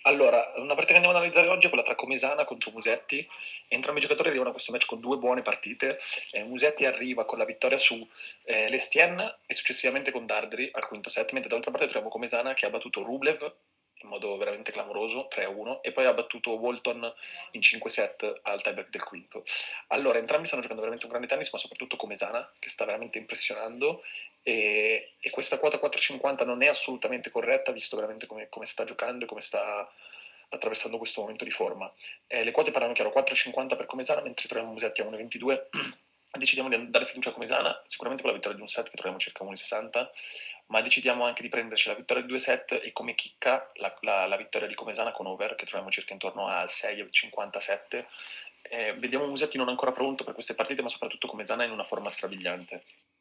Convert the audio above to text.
Allora, una partita che andiamo ad analizzare oggi è quella tra Comesana contro Musetti. Entrambi i giocatori arrivano a questo match con due buone partite. Musetti arriva con la vittoria su l'Estienne e successivamente con Dardri al quinto set, mentre dall'altra parte troviamo Comesana che ha battuto Rublev in modo veramente clamoroso, 3-1, e poi ha battuto Walton in 5 set al tiebreak del quinto. Allora, entrambi stanno giocando veramente un grande tennis, ma soprattutto Comesana, che sta veramente impressionando, e questa quota 4,50 non è assolutamente corretta, visto veramente come sta giocando e come sta attraversando questo momento di forma. Le quote parlano chiaro, 4,50 per Comesana, mentre troviamo Musetti a 1,22. Decidiamo di dare fiducia a Comesana, sicuramente con la vittoria di un set che troviamo circa 1,60, ma decidiamo anche di prenderci la vittoria di due set e come chicca la vittoria di Comesana con over, che troviamo circa intorno a 6,57. Vediamo Musetti non ancora pronto per queste partite, ma soprattutto Comesana in una forma strabiliante.